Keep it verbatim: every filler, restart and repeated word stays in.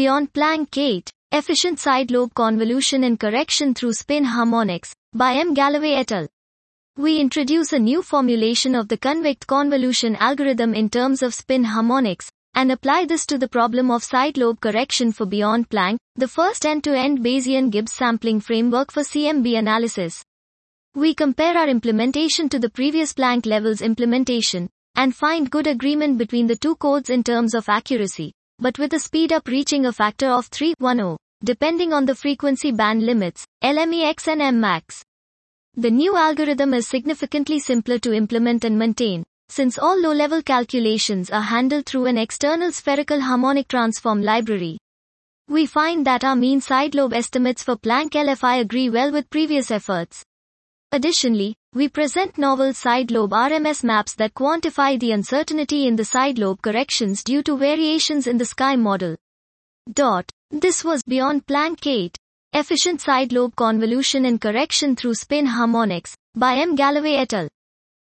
Beyond Planck eight, Efficient Side Lobe Convolution and Correction Through Spin Harmonics, by M. Galloway et al. We introduce a new formulation of the convex convolution algorithm in terms of spin harmonics, and apply this to the problem of side lobe correction for Beyond Planck, the first end-to-end Bayesian Gibbs sampling framework for C M B analysis. We compare our implementation to the previous Planck levels implementation, and find good agreement between the two codes in terms of accuracy, but with a speed up reaching a factor of three to one, depending on the frequency band limits, L M E X and M max. The new algorithm is significantly simpler to implement and maintain, since all low-level calculations are handled through an external spherical harmonic transform library. We find that our mean side lobe estimates for Planck L F I agree well with previous efforts. Additionally, we present novel side lobe R M S maps that quantify the uncertainty in the side lobe corrections due to variations in the sky model. Dot. This was Beyond Planck eight, Efficient Side Lobe Convolution and Correction Through Spin Harmonics, by M. Galloway et al.